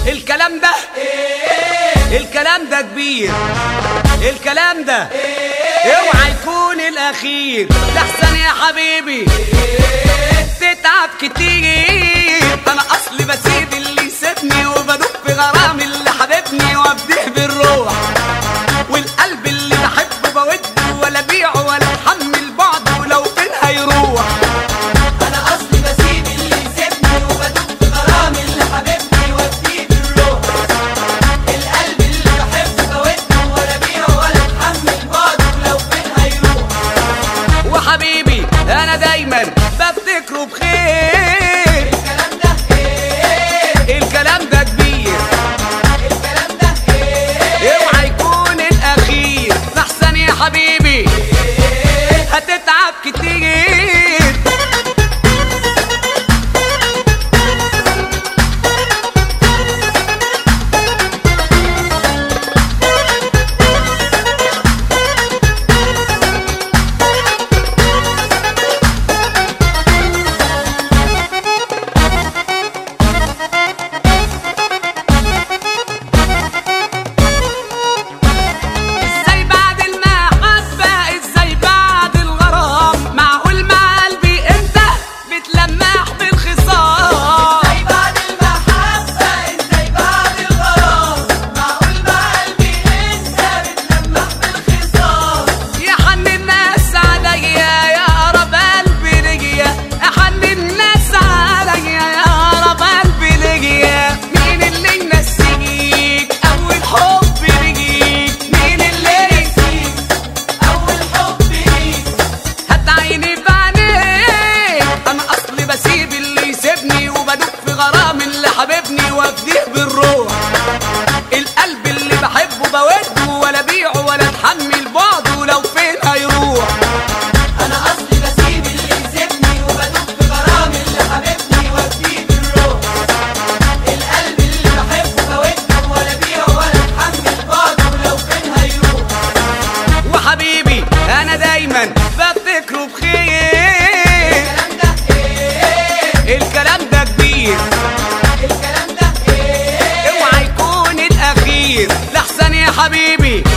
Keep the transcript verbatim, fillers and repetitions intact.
الكلام ده الكلام ده كبير، الكلام ده اوعى يكون الاخير، لحسن يا حبيبي تتعب كتير. انا اصلي بسيب اللي يسيبني وبدوب في غرام اللي حبيبني وابديه بالروح، والقلب اللي بحبه بوده ولا بيعه ولا اتحمل بعده ولو فين هيروح. انا اصلي بسيب اللي يسيبني وبدوب في غرام اللي حبيبني وابديه بالروح، القلب اللي بحبه بوده ولا بيعه ولا اتحمل بعده ولو فين هيروح. وحبيبي انا دايما بفتكره بخير، الكلام ده ايه الكلام ده كبير، الكلام ده ايه اوعى يكون الاخير، لحسن يا حبيبي هتتعب كتير. ازاي بعد المحبة، ازاي بعد الغرام، معقول مع قلبي انت بتلمح بالخصام. ازاي بعد المحبة، ازاي بعد الغرام، معقول مع قلبي انت بتلمح بالخصام. يا حن الناس عليا يا قرب قلبي ليا، يا حن الناس عليا يا قرب قلبي ليا. مين اللي ينسيك اول حب ليك، مين اللي نسيك اول حب ليك، هات عيني في عينيك. انا اصلي بسيب اللي يسيبني وبدوب في غرام اللي حبيبني وافديه بالروح، القلب اللي بحبه بوده ولا بيعه ولا اتحمل بعده لو فين هيروح. انا اصلي بسيب اللي يسيبني وبدوب في غرام اللي حبيبني وابديه بالروح، القلب اللي بحبه بوده ولا بيعه ولا اتحمل بعده ولو فين هيروح. وحبيبي انا دايما بفتكره بخير، الكلام ده ايه الكلام ده كبير، الكلام ده ايه اوعى يكون الاخير، لحسن يا حبيبي